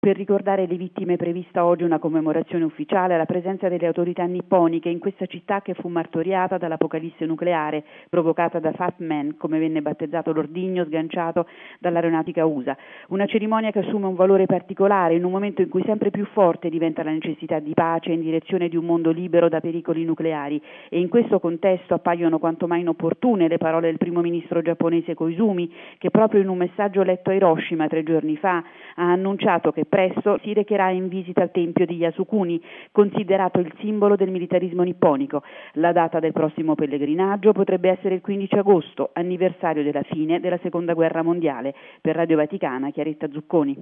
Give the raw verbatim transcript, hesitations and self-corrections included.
per ricordare le vittime è prevista oggi una commemorazione ufficiale alla presenza delle autorità nipponiche in questa città che fu martoriata dall'apocalisse nucleare provocata da Fat Man, come venne battezzato l'ordigno sganciato dall'aeronautica U S A. Una cerimonia che assume un valore particolare in un momento in cui sempre più forte diventa la necessità di pace in direzione di un mondo libero da pericoli nucleari, e in questo contesto appaiono quanto mai inopportune le parole del primo ministro giapponese Koizumi, che proprio in un messaggio letto a Hiroshima tre giorni fa ha annunciato che presto si recherà in visita al tempio di Yasukuni, considerato il simbolo del militarismo nipponico. La data del prossimo pellegrinaggio potrebbe essere il quindici agosto, anniversario della fine della Seconda Guerra Mondiale. Per Radio Vaticana, Chiaretta Zucconi.